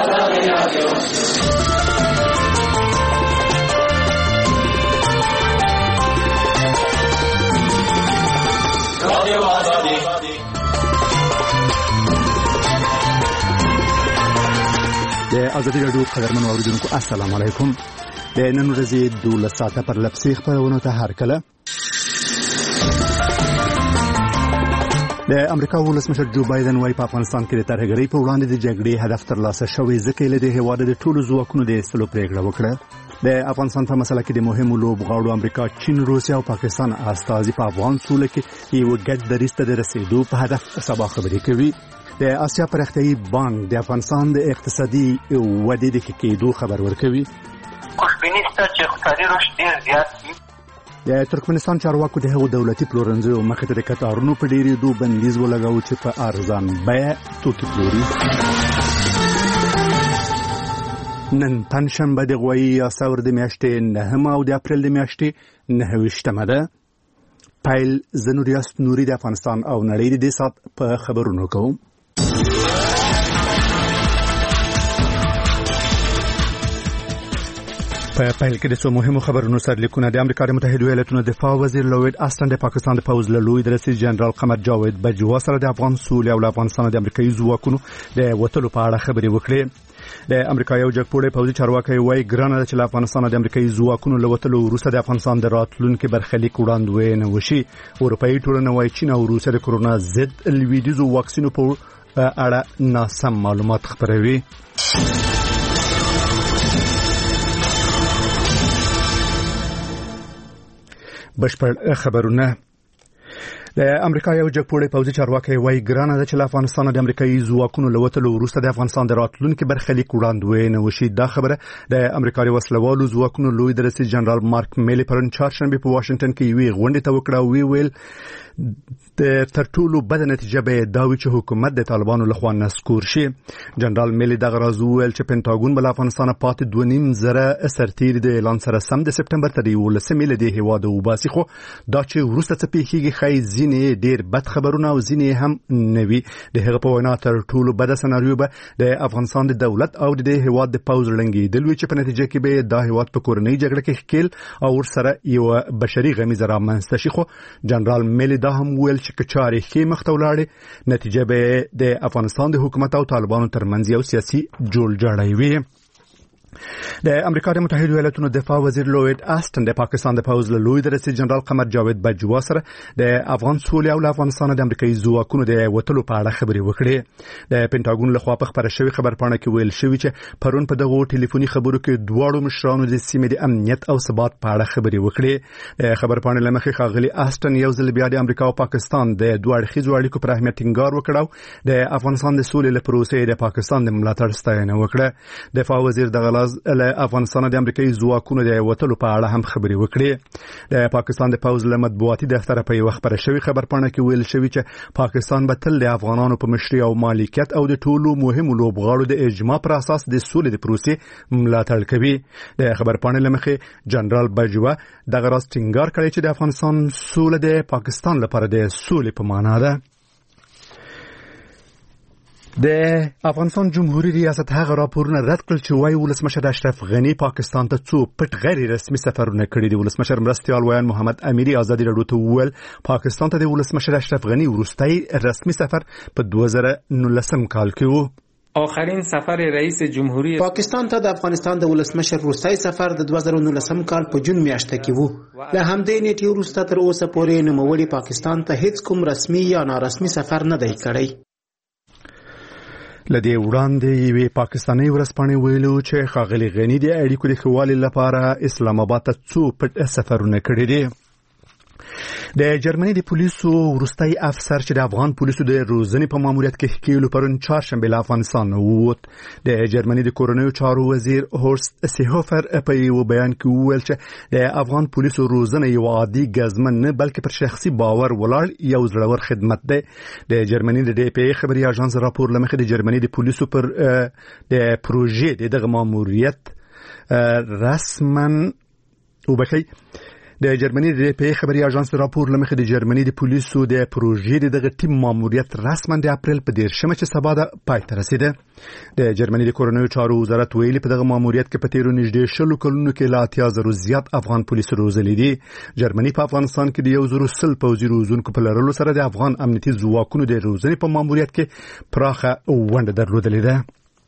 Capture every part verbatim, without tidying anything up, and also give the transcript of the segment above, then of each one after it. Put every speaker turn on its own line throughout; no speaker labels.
د ازادي راډیو قدرمن اوریدونکو السلام علیکم. د نن ورځې دولس ساعته پر لپسې خبرونه ته هرکله. د امریکا ولسمشر جو بایدن وايي په افغانستان کې د ترهګرۍ په وړاندې د جګړې هدف ترلاسه شوی، ځکه یې له هېواد د ټولو ځواکونو د ایستلو پرېکړه وکړه. د افغانستان په مسله کې د مهمو لوبغاړو امریکا، چین، روسیه او پاکستان استازي په افغان سوله کې یو ګډ دریځ ته د رسېدو په هدف سبا خبرې کوي. د آسیا پرختیایي بانک د افغانستان د اقتصادي ودې د ښه کېدو خبر ورکوي.
خوشبیني شته چې اقتصادي رشد ډېر زیات وي.
د ترکمنستان چارواکو د هغو دولتي پلورنځیو مخې ته د کتارونو په ډېرېدو بندیز ولګاوه چې په ارزان بیه توکي پلوري. نن پنجشنبه د غوایي یا ثور د میاشتې نهمه او د اپریل د میاشتې نهه ویشتمه ده. پیل زه نوریاست نوري د افغانستان او نړۍ د دې ساعت په خبرونو کوم. په پیل کې د څو مهمو خبرونو سرلیکونه. د امریکا د متحده ایالاتونو دفاع وزیر لوید آستن د پاکستان د پوځ له لوی درسي جنرال قمر جاوید بجوا سره د افغان سولې او افغانستان د امریکایي ځواکونو د وټلو په اړه خبرې وکړې. د امریکا یو جګپوړی پوځي چارواکي وايي ګرانه ده چې له افغانستان د امریکایي ځواکونو له وټلو وروسته د افغانستان د راتلونکي برخلیک وړاندوینه وشي. اروپایي ټولنه وايي چین او روسیه د کورونا ضد لویدیزو واکسینو په اړه ناسم معلومات خپروي. بشپړ خبرونه. د امریکا یو جګپوړی پوځي چارواکي وايي ګرانه ده چې له افغانستان د امریکایي ځواکونو له وټلو وروسته د افغانستان د راتلونکي برخلیک وړاندوینه وشي. دا خبره د امریکا د وسلوالو ځواکونو لوی درسي جنرال مارک میلی پرون چهارشنبه په واشنگټن کې یوې غونډې ته وکړه او وی ویل د تر ټولو بده نتیجه به دا وي چې حکومت د طالبانو لخوا نسکور شي. جنرال میلی دغه راز وویل چې پینټاګون به له افغانستانه پاتې دوه نیم زره سرتیري د اعلان سره سم د سپټمبر تر یولسمې له دې هېواده وباسي، خو دا چې وروسته څه پیښیږي ښایي ځینې ډېر بد خبرونه او ځینې هم نه وي. د هغه په وینا تر ټولو بده سناریو به د افغانستان د دولت او د دې هېواد د پوځ ړنګېدل وي چې په نتیجه کې به دا هېواد په کورنۍ جګړه کې ښکېل او ورسره یوه بشري غمیزه رامنځته شي. خو جنرال میلی دا هم ویل چې که چارې ښې مخته ولاړې، نتیجه به د افغانستان د حکومت او طالبانو ترمنځ یو سیاسي جوړجاړی وي. د امریکا د متحده ایالاتونو دفاع وزیر لوید آستن د پاکستان د پوځ له لوی درسي جنرال قمر جاوید بجوا سره د افغان سولې او افغانستان د امریکایي ځواکونو د وټلو په اړه خبرې وکړې. د پینټاګون لخوا په خبره شوې خبرپاڼه کې ویل شوی چې پرون په دغه ټلیفوني خبرو کې دواړو مشرانو د سیمې د امنیت او ثبات په اړه خبرې وکړې. د خبرپاڼې له مخې ښاغلي آستن یو ځل بیا د امریکا او پاکستان د دوه اړخیزو اړیکو پر اهمیت ټینګار وکړ او د افغانستان د سولې له پروسې د پاکستان د ملاتړ ستاینه وکړه. دفاع وزیر دغه لاز له افغانستان د امریکایي ځواکونو د وټلو په اړه هم خبرې وکړې. د پاکستان د پوځ له مطبوعاتي دفتر په یو خبره شوی خبرپاڼه کې ویل شوی چې پاکستان به تل د افغانانو په مشري او مالکیت او د ټولو مهمو لوبغاړو د اجماع پر اساس د سولې د پروسې ملاتړ کوي. د خبرپاڼې له مخې جنرال بجوا دغه راز ټینګار کړی چې د افغانستان سوله د پاکستان لپاره د سولې په معنا ده. د افغانستان جمهوریت ریاست هغه راپورونه رد کړل چې وايي ولسمشر اشرف غنی پاکستان ته څو پټ غیر رسمي سفرونه کړي دي. ولسمشر مرستیال ویان محمد امیری ازادي راډیو ته وویل پاکستان ته د ولسمشر اشرف غنی وروستی رسمي سفر په دوه زره نولسم کال کې و.
آخرین سفر رئیس جمهوری
پاکستان ته د افغانستان د ولسمشر وروستی سفر د دوه زره نولسم کال په جون میاشت کې وو. له همدې نیټې وروسته تر اوسه پورې نوموړي پاکستان ته هیڅ کوم رسمي یا نارسمي سفر نه دی کړی.
لدې وړاندې یوې پاکستاني ورځپاڼې ویلو چې ښاغلي غني د اړیکو د ښه والي لپاره اسلام آباد ته څو پټ سفرونه کړي دي. د جرمني د پولیسو وروستی افسر چې د افغان پولیسو د روزنې په ماموریت کې ښکېلو پرون چهارشنبه له افغانستان ووت. د جرمني د کورنیو چارو وزیر هورست سیهوفر په یو بیان کې وویل چې د افغان پولیسو روزنه یو عادي ګزمن نه بلکې پر شخصي باور ولاړ یو زړور خدمت دی. د جرمني د ډي پی ای خبري اژانس راپور لمخې د جرمني د پولیسو پر د پروژې دغه ماموریت رسمن وبخي د جرمني د پی خبري اژانس راپور لمخې د جرمني د پولیسو د پروژې دغه ټیم ماموریت رسما د اپریل په دیرشمه چې سبا د پای ته رسیده. د جرمني د کورنیو چارو وزارت ویلي په دغه ماموریت کې په تیرو نږدې شلو کلونو کې لا اتیا زرو زیات افغان پولیس روزلي دي. جرمني په افغانستان کې د یو زرو سل پوځي روزونکو په لرلو سره د افغان امنیتي ځواکونو د روزنې په ماموریت کې پراخه ونډه درلودلې ده.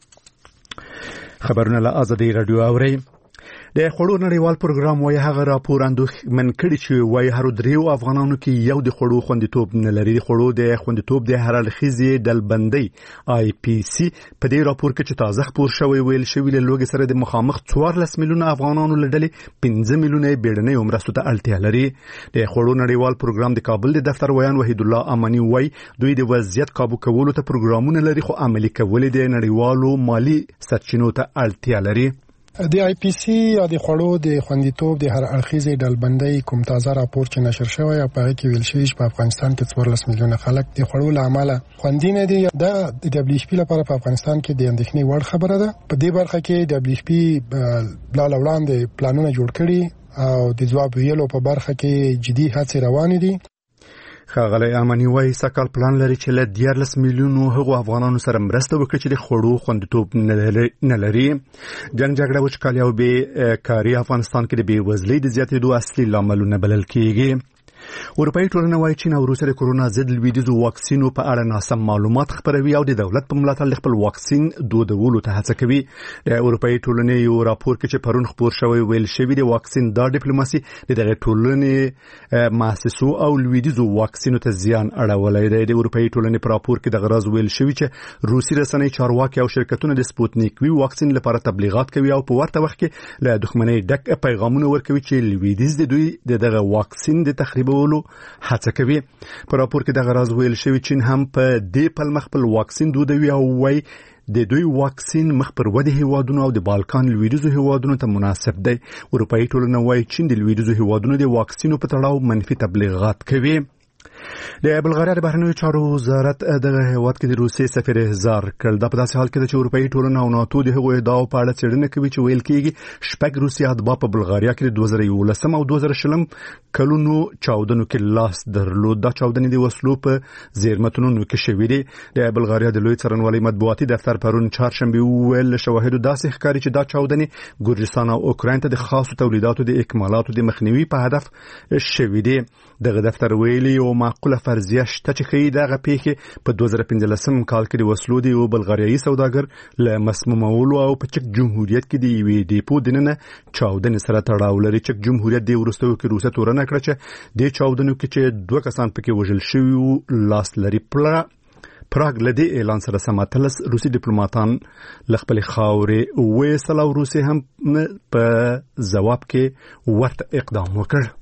خبرونه له آزادۍ رادیو اوري. د خړو نړیوال پروګرام وايي هغه راپور اندوخمن کړي چې وايي هر دریو افغانانو کې یو د خړو خوندیتوب نه لري. د خړو د خوندیتوب د هر اړخیزې ډلبندۍ آی پی سی په دې راپور کې چې تازه خبر شوی ویل شوی له لوګي سره د مخامخ څوارلس میلیونه افغانانو لړلې پنځه میلیونه بیړنۍ عمرستو ته اړتیا لري. د خړو نړیوال پروګرام د کابل د دفتر ویان وحید الله امانی وايي دوی د وضعیت قابو کولو ته پروګرامونه لري خو عملي کول د نړیوالو مالی سرچینو ته اړتیا لري.
د آی پی سی یا د خړو د خوندیتوب د هر اړخیزې ډلبندۍ کوم تازه راپور چې نشر شوی او په هغه کې ویل شوی چې په افغانستان کې څوارلس میلیونه خلک د خړو له امله خوندي نه دي. دا د دبلیو ایچ پی لپاره په افغانستان کې د اندېښنې وړ خبره ده. په دې برخه کې دبلیو ایچ پی بلا وړاندې پلانونه جوړ کړي او د ځواب ویلو په برخه کې جدي هڅې روانې دي.
ښاغلی امانی وايي سکهال پلان لري چې له دیارلس میلیونو هغو افغانانو سره مرسته وکړي چې د خړو خوندیتوب نه لري. جنګ جګړه وچکالي او بې کاري افغانستان کې د بېوزلۍ د زیاتېدو اصلي لاملونه بلل کېږي. اروپایي ټولنه وايي چین او روسیه د کورونا ضد لویدیځو واکسینو په اړه ناسم معلومات خپروي او د دولت په ملاتړ خپل واکسین دودولو ته هڅه کوي. د اروپایي ټولنې یو راپور کې چې پرون خبر شوی ویل شوی د واکسین دا ډیپلوماسي د دغه ټولنې مؤسسو او لویدیځو واکسینو ته زیان اړولی دی. د اروپایي ټولنې په راپور کې د غرض ویل شوی چې روسي رسنۍ چارواکي او شرکتونه د سپوتنیک وی واکسین لپاره تبلیغات کوي او په ورته وخت کې له دښمنۍ ډک پیغامونه ورکوي چې لویدیځ د دوی د دغه واکسین د تخریب هڅه کوي. په راپور کې د غرض ویل شوی چین هم په دې پل مخ خپل واکسین دودوي او وايي د دوی واکسین مخ پر ودې هیوادونو او د بالکان لویدیځو هیوادونو ته مناسب دی. اروپایي ټولنه وايي چین د لویدیځو هیوادونو د واکسینو په تړاو منفي تبلیغات کوي. د بلغاریا د بهرنیو چارو وزارت دغه هیواد کې د روسي سفیر احضار کړ. دا په داسې حال کې ده چې اروپایي ټولنه او ناتو د هغو ادعاو په اړه څېړنه کوي چې ویل کېږي شپږ روسي اتباع په بلغاریا کې د دوه زره یولسم او دوه زره شلم کلونو چاودنو کې لاس درلود. دا چاودنې د وسلو په زیرمتونونو کې شوې دي. د بلغاریا د لوی څارنوالۍ مطبوعاتي دفتر پرون چهارشنبه وویل شواهدو داسې ښکاري چې دا چاودنې ګورجستان او اوکراین ته د خاصو تولیداتو د اکمالاتو د مخنیوي په هدف شوې دي. دغه دفتر ویلي او معقوله فرضیه شته چې ښیي دغه پیښې په دوه زره پنځلسم کال کې د وسلو د یو بلغاریایي سوداګر له مسمومولو او په چک جمهوریت کې د یوې ډیپو دننه چاودنې سره تړاو لري. چک جمهوریت د وروستیو کې روسیه تورنه کړه چې د چاودنو کې چې دوه کسان پکې وژل شوي وو لاس لري. پراګ له دې اعلان سره سماتلس روسي ډیپلوماټان له خپلې خاورې ویستل او روسیې هم په ځواب کې ورته اقدام وکړ.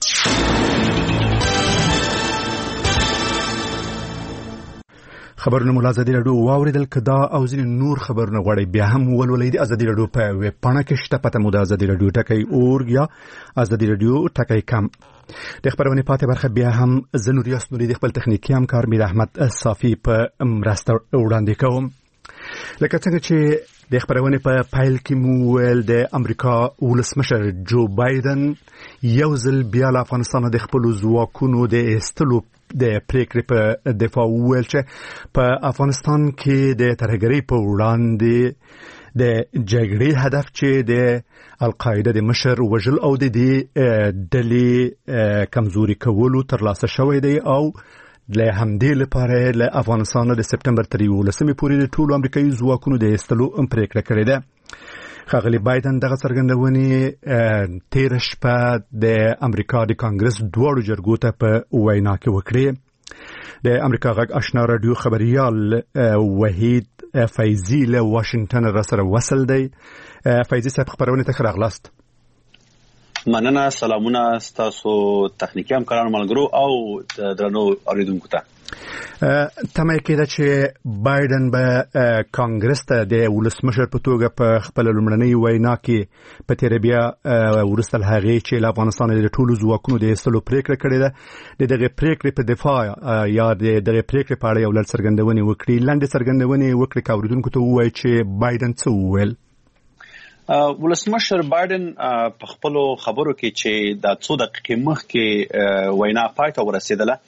خبرونه مو ازادي رادیو واوریدل. کدا او ځین نور خبرونه غواړي بیا هم ولولئ د ازادي رادیو په ویب پاڼه کې شته. پته مو د ازادي رادیو ټکی اورګ یا ازادي رادیو ټکی کم. د خبرونه پاتې برخه بیا هم زنور یاسنوري د خپل تخنیکی همکار میر احمد صافی په مرسته وړاندې کوم. لکه څنګه چې د خبرونه په پایل کې مو ویل د امریکا ولسمشر جو بایدن یو ځل بیا له افغانستان د خپل ځواکونو د ایستلو د پریکړې په دفاع ویل چې په افغانستان کې د ترهګرۍ په وړاندې د جګړې هدف چې د القاعده د مشر وژل او د دې ډلې کمزوري کولو ترلاسه شوی دی او له همدې لپاره له افغانستان د سپتمبر تر یولسمې پورې د ټولو امریکایي ځواکونو د ایستلو پریکړه کړې ده. ښاغلی بایدن دغه څرګندونې تیر شپه د امریکا د کانګرس دواړو جرګو ته په وینا کې وکړې. د امریکا غږ آشنا رادیو خبريال وحید فیضی له واشنگټن را سره وصل دی. فیضی صاحب خبرونه ته راغلاست.
مننه. سلامونه ستاسو تخنیکی همکارانو ملګرو او درنو اوریدونکو ته.
تمه کېده چې بایدن به کانګرس ته د ولسمشر په توګه په خپل لومړنۍ وینا کې په تیر بیا ورسته هغه چې له افغانستان د ټولو ځواکونو د ایستلو پریکړه کړې ده. د دغه پریکړې په دفاع یا د دغه پریکړې په اړه یو لړ څرګندونې وکړي. لاندې څرګندونې وکړي چې اوریدونکو ته ووایي چې بایدن څه وویل.
ولسمشر بایدن په خپل خبرو کې چې د څو دقیقې مخکې وینا پای ته ورسېدله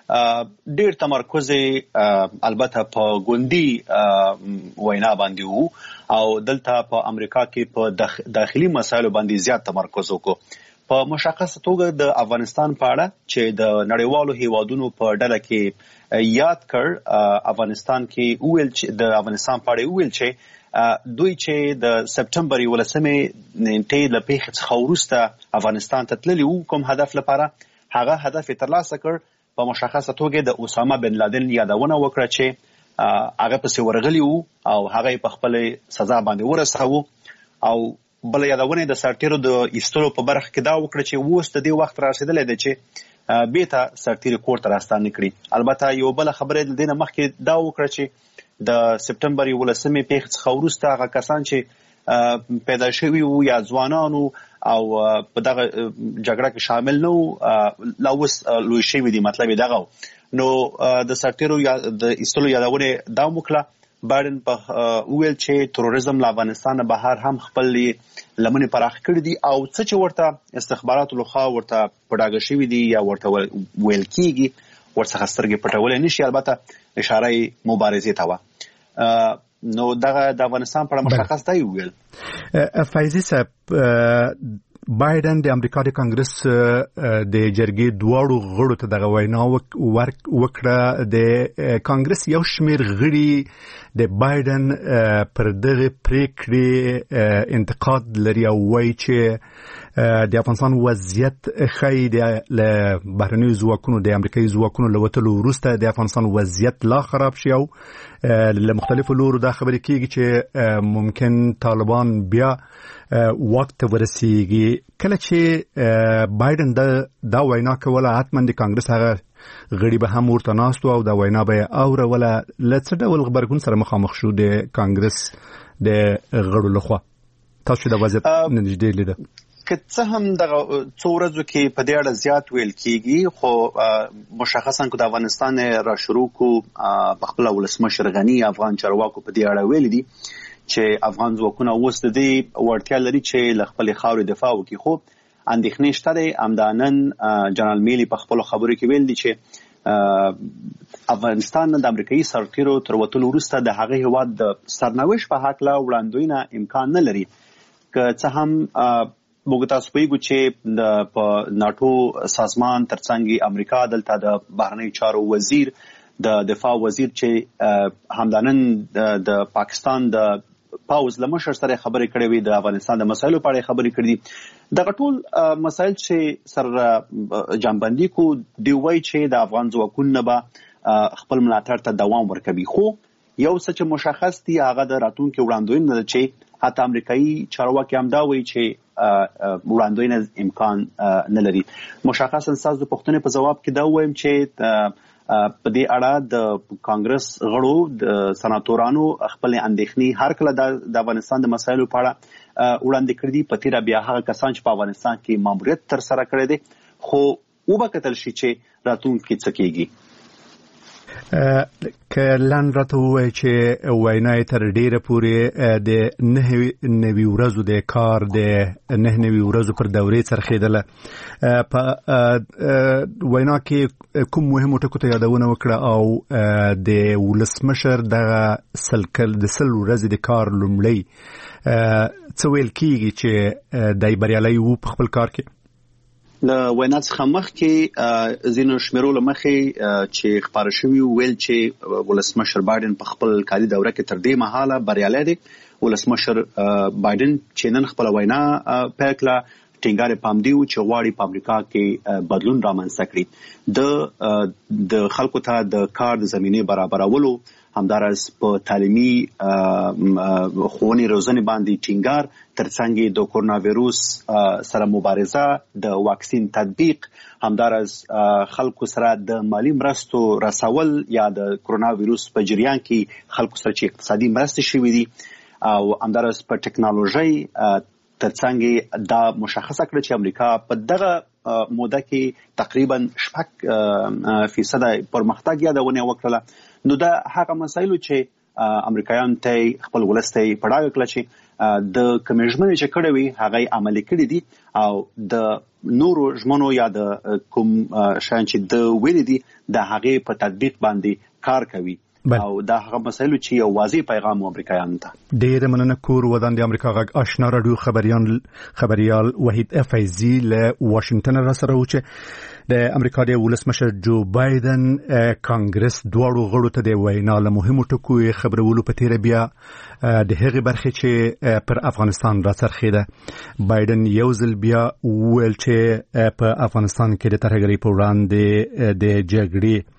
ډېر تمرکز البته په ګوندي وینا باندې وو او دلته په امریکا کې په داخلي مسایلو باندې زیات تمرکز وکړو. په مشخصه توګه د افغانستان په اړه چې د نړیوالو هیوادونو په ډله کې یاد کړ، افغانستان کې ویل چې د افغانستان په اړه ویل چې دوی چې د سپټمبر یولسمې نیټې له پیښې څخه وروسته افغانستان ته تللي وو، کوم هدف لپاره هغه هدف یې ترلاسه کړ. په مشخصه توګه د اسامه بن لادن یادونه وکړه چې هغه پسې ورغلی وو او هغه په خپل سزا باندې ورساوه او بل یادونه د سرتیرو د ایستلو په برخه کې دا وکړه چې اوس د دې وخت رارسېدلی دی چې بیرته سرتیري کور ته راستانه کړي. البته یو بل خبره د دې نه مخکې دا وکړه چې د سپټمبر یولسمې پیښې څخه وروسته هغه کسان چې پیدا شوي وو یا ځوانانو او په دغه جګړه کې شامل نه وو لا اوس لوی شوي دي، مطلب یې دغه نو د سرتیرو د ایستلو یادونه دا وکړه. بایدن په ویل چې تروریزم له افغانستان بهر هم خپل لمنې پراخ کړي دي او څه چې ورته استخباراتو لخوا ورته په ډاګه شوي دي یا ورته ویل کېږي ورڅخه سترګې پټولی نشي. البته اشاره یې مبارزې ته وه. نو دغه د افغانستان په اړه مشخص دی ویل.
فایزي صاحب، بایدن د امریکا د کانګرس د جرګې دواړو غړو ته دغه وینا وکړه. د کانګرس یو شمېر غړي د بایدن پر دغه پریکړې انتقاد لري او وایي چې د افغانستان وضعیت ښایي د بهرنیو ځواکونو د امریکایي ځواکونو له وتلو وروسته د افغانستان وضعیت لا خراب شي او له مختلفو لورو دا خبرې کېږي چې ممکن طالبان بیا واک ته ورسیږي. کله چې بایدن دا وینا کوله حتما د کانګرس هغه غړي به هم ورته ناست او دا وینا به یې اوروله. له څه ډول غبرګون سره مخامخ شو د کانګرس د غړو لخوا؟ تاسو د وضعیت نږدې لیده
که څه هم دغه څو ورځو کې په دې اړه زیات ویل کېږي، خو مشخصا که د افغانستان را شروع کو په خپله ولسمشر غني افغان چارواکو په دې اړه ویلي دي چې افغان ځواکونه اوس د دې وړتیا لري چې له خپلې خاورې دفاع وکړي. خو اندېښنې شته دی. همدا نن جنرال میلي په خپلو خبرو کې ویل دي چې افغانستان د امریکایي سرتیرو تر وتلو وروسته د هغه هېواد د سرنوشت په هکله وړاندوینه امکان نه لري. که څه هم موږ تاسو پوهیږو چې په ناټو سازمان ترڅنګ امریکا دلته د بهرنیو چارو وزیر د دفاع وزیر چې همدا نن د پاکستان د پاوز له مشر سره خبرې کړې وي، د افغانستان د مسایلو په اړه خبرې کړې دي. دغه ټول مسایل چې سره جنبندي کو دی وایي چې د افغان ځواکونو به خپل ملاتړ ته دوام ورکوي. خو یو څه چې مشخص دی هغه د راتلونکي وړاندوینه ده چې حتی امریکایي چارواکي هم دا وایي چې وړاندوینه امکان نه لري. مشخصا ستاسو د پوښتنې په ځواب کې دا وایم چې په دې اړه د کانګرس غړو د سناتورانو خپل اندېښنې هر کله د افغانستان د مسایلو په اړه وړاندې کړي دي. په تیره بیا هغه کسان چې په افغانستان کې ماموریت ترسره کړی دی، خو وبکتل شي چې راتلونکي څه کېږي.
که لاندې راته ووایي چې وینا یې تر ډېره پورې د نهه نوي ورځو د کار د نهه نوي ورځو پر دورې څرخېدله، په وینا کې کوم مهمو ټکو ته یادونه وکړه او د ولسمشر دغه سل د سل ورځې د کار لومړی څه ویل کېږي چې دی بریالی وو په خپل کار کې؟
له وینا څخه مخکې ځینو شمیرو له مخې چې خپاره شوي ویل چې ولسمشر بایدن په خپل کاري دوره کې تر دې مهاله بریالی دی. ولسمشر بایدن چې نن خپله وینا پیل کړه ټینګار یې پام دی چې غواړي په امریکا کې بدلون رامنځته کړي، د خلکو ته د کار د زمینې برابرولو، همداراز په تعلیمي ښوونې روزنې باندې ټینګار، ترڅنګ د کرونا ویروس سره مبارزه، د واکسین تطبیق، همداراز خلکو سره د مالی مرستو رسول یا د کرونا ویروس په جریان کې خلکو سره چې اقتصادي مرستې شوي دي، او همداراز په ټکنالوژي ترڅنګ دا مشخصه کړه چې امریکا په دغه موده کې تقریبا شپږ فیصد پرمختګ یادونه وکړه. نو دا هغه مسایلو چې امریکایان ته خپل ولسته پړاو کړل چې د کمیشنمنت چې کړی وي هغه عملي کړی دي او د نورو ژمنو یا د کوم شان چې د ویل دي د هغه په تطبیق باندې کار کوي او دا هغه مسایلو چې یو واضح پیغام امریکایانو ته
ډېر مننه. کور ودان د امریکا غږ آشنا رادیو خبريال خبريال وحید افایزی له واشنگټن را سره و چې د امریکا د ولسمشر جو بایدن کانګرس دواړو غړو ته د وینا له مهمو ټکو خبرولو په تیر بیا د هغې برخې چې پر افغانستان را څرخېده. بایدن یو ځل بیا وویل چې په افغانستان کې د ترهګرۍ په وړاندې د جګړې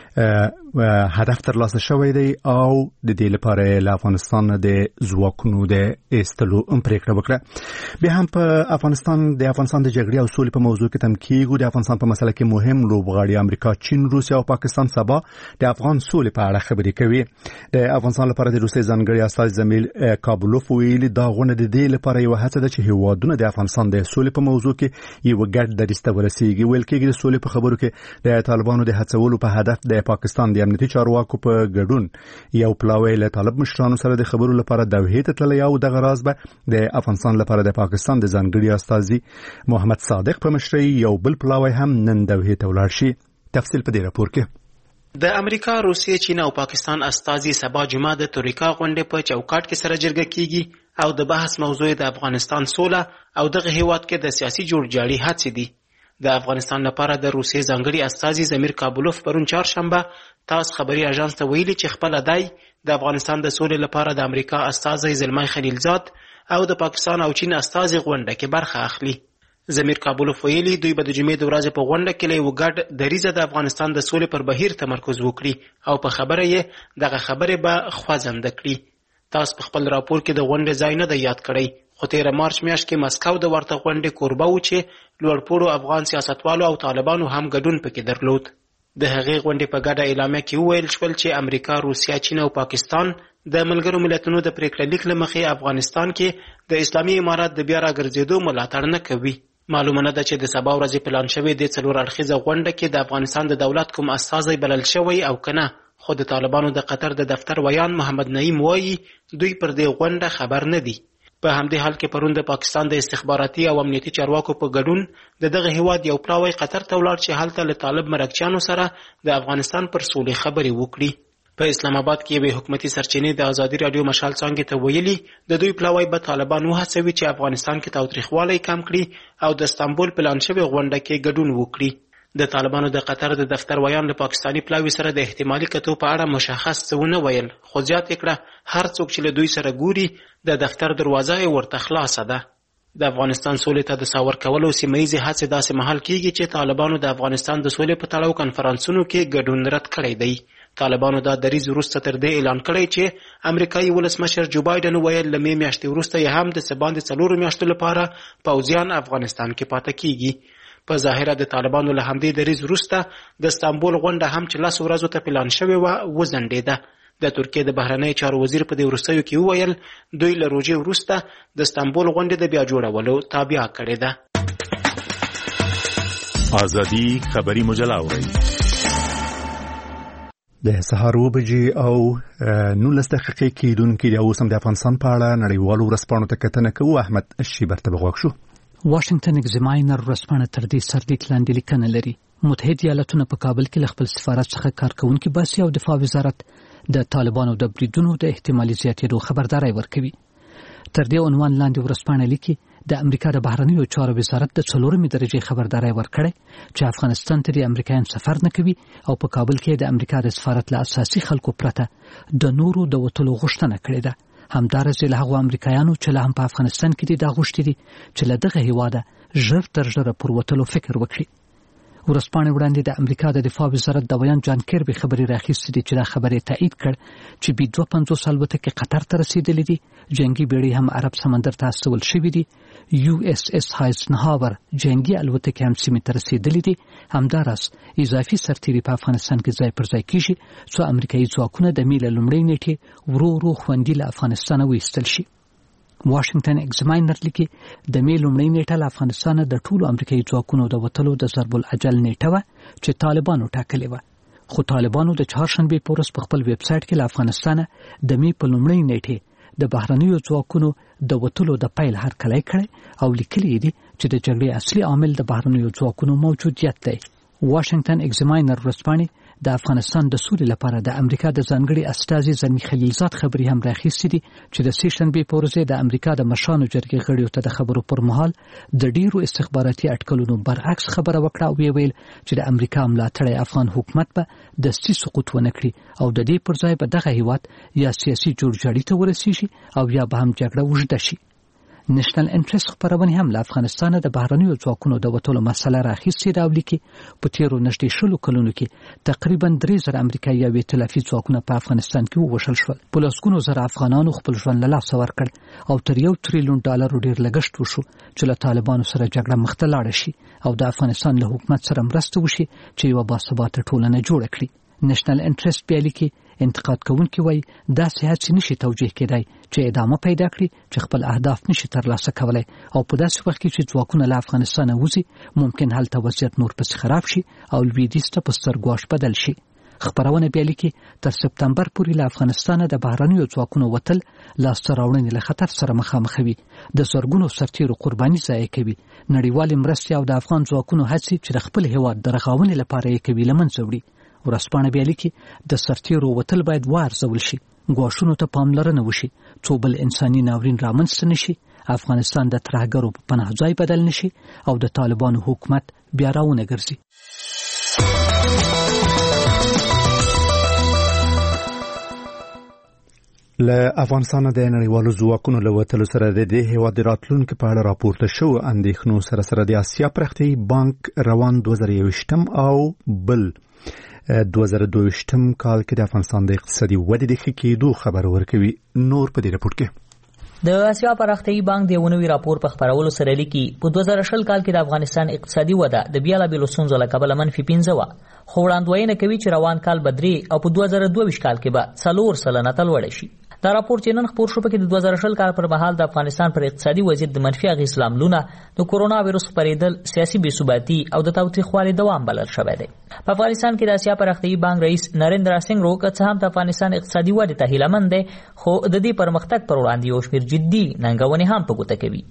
هدف ترلاسه شوی دی او د دې لپاره له افغانستان د ځواکونو د ایستلو پرېکړه وکړه. بیا هم په افغانستان د افغانستان د جګړې او سولې په موضوع کې تم کېږو. د افغانستان په مسله کې مهم لوبغاړي امریکا، چین، روسیا او پاکستان سبا د افغان سولې په اړه خبرې کوي. د افغانستان لپاره د روسي ځانګړي استازي زمیل کابلوف ویلي دا غونډه د دې لپاره یو هڅه ده چې هیوادونه د افغانستان د سولې په موضوع کې یو ګډ دریځ ته ورسیږي. ویل کېږي د سولې په خبرو کې د طالبانو د هڅولو په هدف د پاکستان د امنیتي چارواکو په ګډون یو پلاوی له طالب مشرانو سره د خبرو لپاره دوحې ته تللی او دغه راز به د افغانستان لپاره د پاکستان د ځانګړي استازي محمد صادق په مشرۍ یو بل پلاوی هم نن دوحې ته ولاړ شي. تفصیل په دې راپور کې.
د امریکا، روسیې، چین او پاکستان استازي سبا جمعه د توریکا غونډې په چوکاټ کې سره جرګه کیږي او د بحث موضوع د افغانستان سوله او دغه هیواد کې د سیاسي جوړجاړي هڅې دي. د افغانستان لپاره د روسیې ځانګړي استازي زمیر کابلوف پرون چهارشنبه تاس خبري اژانس ته ویلي چې خپل ادای د افغانستان د سولې لپاره د امریکا استازي زلمای خلیلزاد او د پاکستان او چین استازي غونډه کې برخه اخلي. زمیر کابلوف ویلي دوی به د جمعې د ورځې په غونډه کې له یو ګډ دریځه د افغانستان د سولې پر بهیر تمرکز وکړي او په خبره یې دغه خبرې به خوځنده کړي. تاسو په خپل راپور کې د غونډې ځای نه دی یاد کړی، خو تیره مارچ میاشت کې مسکو د ورته غونډې کوربه و چې لوړپوړو افغان سیاستوالو او طالبانو هم ګډون پکې درلود. د هغې غونډې په ګډه اعلامیه کې وویل شول چې امریکا، روسیا، چین او پاکستان د ملګرو ملتونو د پریکړه لیک له مخې افغانستان کې د اسلامي امارات د بیا راګرځېدو ملاتړ نه کوي. معلومه نه ده چې د سبا ورځې پلان شوې د څلور اړخیزه غونډه کې د افغانستان د دولت کوم استازی بلل شوی او کنه، خو د طالبانو د قطر د دفتر ویان محمد نعیم وایي دوی پر دې غونډه خبر نه دي. په همدې حال کې پرون د پاکستان د استخباراتي او امنیتي چارواکو په ګډون د دغه هیواد یو پلاوی قطر ته ولاړ چې هلته له طالب مرکچیانو سره د افغانستان پر سولې خبرې وکړي. په اسلام آباد کې یوې حکومتي سرچینې د ازادي راډیو مشال څانګې ته ویلي د دوی پلاوی به طالبان وهڅوي چې افغانستان کې تاوتریخوالی کم کړي او د استانبول پلان شوې غونډه کې ګډون وکړي. د طالبانو د قطر د دفتر ویان له پاکستانی پلاوی سره د احتمالي کتو په اړه مشخص څه ونه ویل، خو زیات یې کړه هر څوک چې له دوی سره ګوري د دفتر دروازه یې ورته خلاصه ده. د افغانستان سولې ته د ساور کولو سیمه ییزې هڅې داسې مهال کیږي چې طالبانو د افغانستان د سولې په تړاو کنفرانسونو کې ګډون رد کړی دی. طالبانو دا دریځ وروسته تر دې اعلان کړی چې امریکایي ولسمشر جو بایدن ویل له مې میاشتې وروسته یې هم د څه باندې څلورو میاشتو لپاره پوځیان افغانستان کې پاته کیږي. په ظاهره د طالبانو له همدې دریځ وروسته د استانبول غونډه هم چې لسو ورځو ته پلان شوې وه وځنډېده. د ترکیې د بهرنۍ چارو وزیر په دې وروستیو کې وویل دوی له روژې وروسته د استانبول غونډې د بیا جوړولو تابع کړې ده.
ازادي خبري مجله اورئ.
د سهار اوه بجې او نولس دقیقې کېدونکې د اوس هم د افغانستان په اړه نړیوالو ورځپاڼو ته کتنه کوو. احمد شیبر ته به غوږ شو.
واشنگټن ایگزاماینر ورځپاڼه تر دې سرلیک لاندې لیکنه لري. متحد ایالاتونه په کابل کې له خپل سفارت څخه کارکونکي باسي او دفاع وزارت د طالبانو د بریدونو د احتمالي زیاتېدو خبرداری ورکوي. تر دې عنوان لاندې ورځپاڼه لیکي د امریکا د بهرنیو چارو وزارت د څلورمې درجې خبرداری ورکړی چې افغانستان ته د امریکایان سفر نه کوي او په کابل کې د امریکا د سفارت له اساسي خلکو پرته د نورو د وتلو غوښتنه کړې ده. همدارس له هغو امریکایانو چې لا هم په افغانستان کې دي دا غوښتي دي چې له دغه هیواده ژر تر ژره پر وتلو فکر وکړي. ورځپاڼې وړاندې د امریکا د دفاع وزارت د ویان جان کیربي خبرې راخیستې دي چې دا خبرې تایید کړ چې بي دوه پنځوس الوتکې قطر ته رسیدلې دي. جنگي بیړۍ هم عرب سمندر ته استول شوې دي. یو اس اس هایزنهاور جنگي الوتکې هم سیمې ته رسیدلې دي. همدارس اضافي سرتیري په افغانستان کې ځای پر ځای کیږي څو امریکایي ځواکونه د میله لومړۍ نیټې ورو ورو خوندي له افغانستانه وایستل شي. واشنگټن ایگزاماینر لیکي د می لومړۍ نیټه له افغانستانه د ټولو امریکایي ځواکونو د وتلو د ضرب الاجل نیټه وه چې طالبانو ټاکلې وه. خو طالبانو د چهارشنبه په ورځ په خپل ویب سټ کې له افغانستان د می په لومړۍ نیټه د بهرنیو ځواکونو د وټلو د پیل هرکلی کړی او لیکلي دي چې د جګړې اصلي عامل د بهرنیو ځواکونو موجودیت دی. واشنگټن ایگزاماینر ورځپاڼې د افغانستان د سولې لپاره د امریکا د ځانګړي استازي زلمی خلیلزاد خبري هم راخیستې دي چې د سې شنبې په ورځ د امریکا د مشرانو جرګې غړیو ته د خبرو پر مهال د ډیرو استخباراتي اټکلونو برعکس خبره وکړه او ویل چې د امریکا ملاتړی افغان حکومت به د سې سقوط ونه کړي او د دې پر ځای به دغه هیواد یا سیاسي جوړجاړي ته ورسیږي او یا به هم جګړه وژده شي. نېشنل انټرست خبرونه هم له افغانستان د بهرنیو ځواکونو د وټلو مسله راخیستې ده او لیکي په تیرو نږدې شلو کلونو کې تقریبا درې زره امریکایي او ائتلافي ځواکونه په افغانستان کې ووژل شول. په لسګونو زره افغانانو خپل ژوند له لاسه ورکړ او تر یو تریلیون ډالرو ډیر لګښت وشو چې له طالبانو سره جګړه مخ ته لاړه شي او د افغانستان له حکومت سره مرسته وشي چې یوه باثباته ټولنه جوړه کړي. نېشنل انټرست بیا لیکي انتقاد کوونکي وایي دا صحت نشي توجیه کېدای چې ادامه پیدا کړي چې خپل اهداف نشي ترلاسه کولای او په داسې وخت کې چې ځواکونه له افغانستانه وځي ممکن هلته وضعیت نور پسې خراب شي او لویدیځ ته په سترګو بدل شي. خبرونه بیا لیکي تر سپتمبر پورې له افغانستانه د بهرنیو ځواکونو وتل لاسته راوړنې له خطر سره مخامخ وي، د زرګونو سرتیرو قرباني ضایع کوي، نړیوالې مرستې او د افغان ځواکونو هڅې چې د خپل هیواد د رغاونې لپاره یې کوي له منځه وړي. ورځپاڼه بیا لیکي د سرتیرو وتل باید وارزول شي، ګواښونو ته پاملرنه وشي، څو بل انساني ناورین رامنځته نشي، افغانستان د ترهګرو په پناه ځای بدل نشي او د طالبانو حکومت بیا راونه ګرځي.
له افغانستان د نړیوالو ځواکونو له وتلو سره د دې هیواد د راتلونکي په اړه راپورته شوو اندېښنو سره سره د آسیا پرختیایي بانک روان دوه زره یوویشتم او بل دوه زره دوه ویشتم کال کې د افغانستان د اقتصادي ودې د ښه کېدو خبر ورکوي. نور په دې راپور کې
د آسیا پراختیایي بانک د یو نوي راپور په خپرولو سره لیکي په دوه زره شل کال کې د افغانستان اقتصادي وده د بیلابېلو ستونزو له کبله منفي پنځه وه، خو وړاندوینه کوي چې روان کال به درې او په دوه زره دوه ویشت کال کې به څلور سلنه ته لوړه شي. دا راپور چې نن خپور شو پکې د دوه زره شل کال پر مهال د افغانستان پر اقتصادي وضعیت د منفي اغېز لاملونه د کورونا وایرس خپرېدل، سیاسي بې ثباتي او د تاوتریخوالي دوام بلل شوی دی. په افغانستان کې د آسیا پراختیایي بانک رئیس نریندرا سنگھ رو که څه هم د افغانستان اقتصادي ودې ته هیله مند دی، خو د دې پرمختګ پر وړاندې یو شمېر جدي ننګونې هم په ګوته کوي.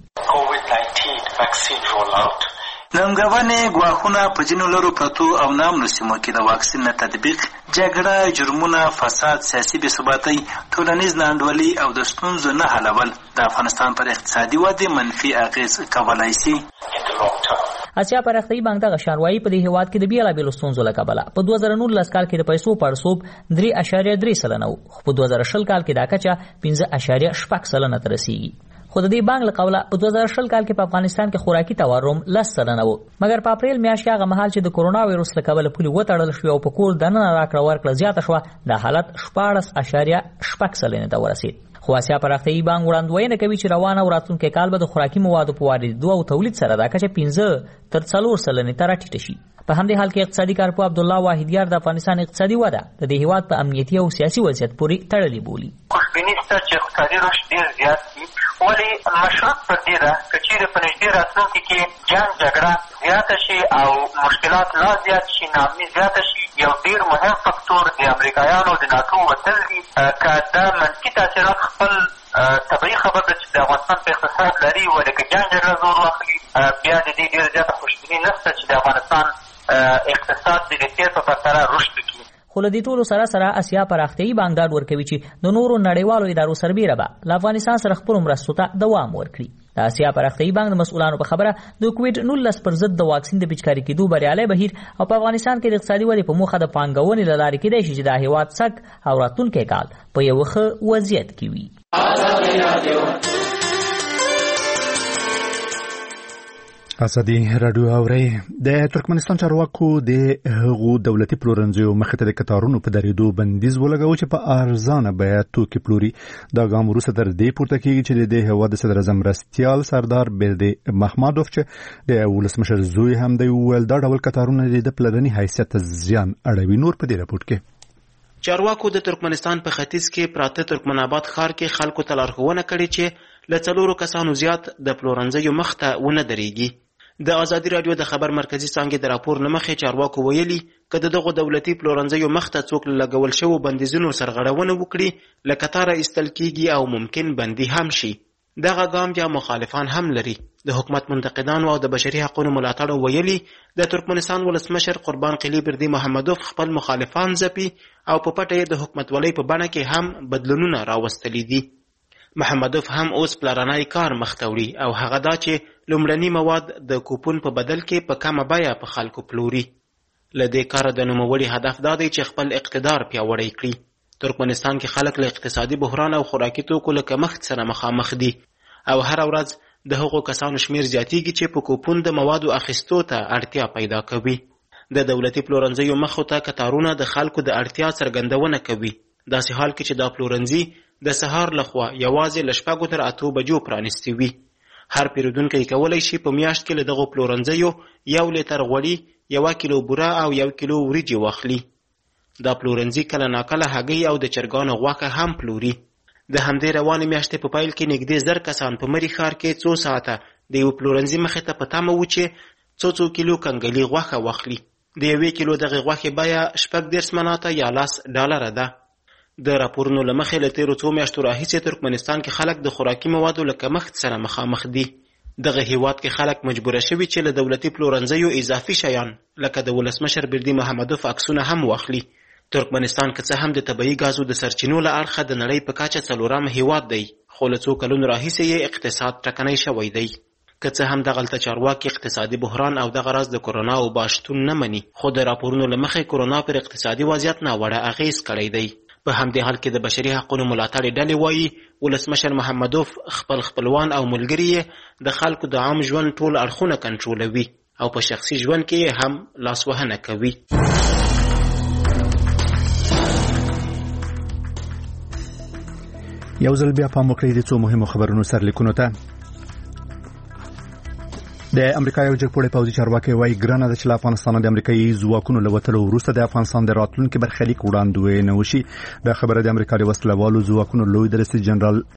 ننګونې ګواښونه په ځینو لرو پرتو او نامنو سیمو کې د واکسین نه تطبیق، جګړه، جرمونه، فساد، سیاسي بې ثباتۍ، ټولنیز ناانډولي او د ستونزو نه حلول د افغانستان پر اقتصادي ودې منفي اغېز کولی شي.
آسیا پراختیایي بانک دغه شاروایي په دې هیواد کې د بیلابېلو ستونزو له کبله په دوه زره نولس کال کې د پیسو پړسوب درې اعشاریه درې سلنه و، خو په دوه زره شل کال کې دا کچه پنځه اعشاریه شپږ سلنه ته رسیږي. خو د دې بانک له قوله په دوه زره شل کال کې په افغانستان کې خوراکي تورم لس سلنه و، مګر په اپریل میاشت کې هغه مهال چې د کورونا وایرس له کبله پولې وتړل شوې او په کور دننه راکړه ورکړه زیاته شوه، دا حالت شپاړس اعشاریه شپږ سلنې ته ورسید. خو آسیا پراختیایي بانک وړاندوینه کوي چې روانه او راتلونکي کال به د خوراکي موادو په واردېدو او تولید سره دا کچه پنځه تر څلور سلنې ته راټیټه شي. په همدې حال کې اقتصادي کارپوه عبدالله واحدیار د افغانستان اقتصادي وده د دې هیواد په امنیتي او سیاسي وضعیت پورې تړلې بولي.
خوشبیني شته چې اقتصادي رشد ډېر زیات شي، ولې مشروط پر دې ده که چیرې په نږدې راتلونکي کې جنګ جګړه زیاته شي او مشکلات لا زیات شي، ناامني زیاته شي، یو ډېر مهم فکتور د امریکایانو د ناټو وتل دي. که دا منفي تاثیرات خپل طبیعي خبر ده چې د افغانستان په اقتصاد لري، ولې که جنګ جګړه زور واخلي بیا د دې ډېره زیاته خوشبیني نشته چې د افغانستان اقتصاد د تیر په پرتله رشد وکړي.
خو له دې ټولو سره سره آسیا پراختیایي بانک ډاډ ورکوي چې د نورو نړیوالو ادارو سربیره به له افغانستان سره خپلو مرستو ته دوام ورکړي. د آسیا پراختیایي بانک د مسؤلانو په خبره د کووډ نولس پر ضد د واکسین د پیچکاري کېدو بریالی بهیر او په افغانستان کې د اقتصادي ودې په موخه د پانګونې له لارې کېدای شي چې دا هېواد سږ او راتلونکی کال په یوه ښه وضعیت کې وي.
ازادي راډیو اوري. د ترکمنستان چارواکو د هغو دولتي پلورنځیو مخې ته د کتارونو په درېدو بندیز ولګاوه چې په ارزانه بیه توکي پلوري. دا ګام وروسته تر دې پورته کېږي چې د دې هېواد د صدر اعظم مرستیال سردار بیردي مخمدوف چې د ولسمشر زوی هم دی وویل دا ډول کتارونه د پلرني حیثیت ته زیان اړوي. نور په دې راپور کې
چارواکو د ترکمنستان په ختیځ کې پراته ترکمن آباد ښار کې خلکو ته لارښوونه کړې چې له څلورو کسانو زیات د پلورنځیو مخ ته ونه درېږي. د ازادي رادیو د خبر مرکزی څانګې د راپور نمخې چارواکو ویلي که دغه دولتي پلورنځیو مخته څوک لګول شوو بندیزونو سرغړونه وکړي له کتاره ایستل کیږي او ممکن بندي هم شي. دغه ګام بیا مخالفان هم لري. د حکومت منتقدانو او د بشري حقوقو ملاتړو ویلي د ترکمنستان ولسمشر قربان قلی بردي محمدوف خپل مخالفان ځپي او په پټه د حکومتولۍ په بڼه کې هم بدلونونه راوستلي دي. محمدوف هم اوس پلارنی کار مخته وړي او هغه دا چې لومړني مواد د کوپون په بدل کې په کمه بیه په خلکو پلوري. له دې کاره د نوموړي هدف دا دی چې خپل اقتدار پیاوړی کړي. ترکمنستان کې خلک له اقتصادي بحران او خوراکي توکو له کمښت سره مخامخ دي او هر ورځ د هغو کسانو شمیر زیاتیږي چې په کوپون د موادو اخیستو ته اړتیا پیدا کوي. د دولتي پلورنځیو مخو ته کتارونه د خلکو د اړتیا څرګندونه کوي. داسې حال کې چې دا پلورنځي د سهار لخوا یوازې له شپږو تر اتو بجو پرانیستي وي. هر پیرودونکی کولی شي په میاشت کې له دغو پلورنځیو یو لیتر غوړي، یوه کیلو بوره او یو کیلو وریجې واخلي. دا پلورنځي کله ناکله هګۍ او د چرګانو غوښه هم پلوري. د همدې روانې میاشتې په پیل کې نږدې زر کسان په مري ښار کې څو ساعته د یو پلورنځي مخې ته په تمه و چې څو څو کیلو کنګلي غوښه واخلي. د یوې کیلو دغې غوښې بیه شپږ دېرش مناته یا لس ډالره ده. د راپورونو له مخې له تېرو څو میاشتو راهیسې ترکمنستان کې خلک د خوراکي موادو له کمښت سره مخامخ دي. دغه هیواد کې خلک مجبوره شوي چې له دولتي پلورنځیو اضافي شیان لکه د ولسمشر بردي محمدوف عکسونه هم واخلي. ترکمنستان که څه هم د طبیعي ګازو د سرچینو له اړخه د نړۍ په کچه څلورم هیواد دی، خو له څو کلونو راهیسې یې اقتصاد ټکنی شوی دی. که څه هم دغلته چارواکي اقتصادي بحران او دغه راز د کرونا او باشتون نه مني، خو د راپورونو له مخې کرونا پر اقتصادي وضعیت ناوړه اغیز کړی دی. په همدې حال کې د بشري حقوقو ملاتړې ډلې وایي ولسمشر محمدوف خپل خپلوان او ملګري یې د خلکو د عام ژوند ټول اړخونه کنټرولوي او په شخصي ژوند کې یې هم لاسوهنه کوي.
یو ځل بیا پام وکړئ د څو مهمو خبرونو سرلیکونو ته. د امریکا یو جګپوړی پوځي چارواکي وايي ګرانه ده چې افغانستان د امریکایي ځواکونو له وتلو وروسته د افغانستان د راتلونکي برخلیک وړاندوینه وشي. دا خبره د امریکا د وسلوالو ځواکونو لوی درستي جنرال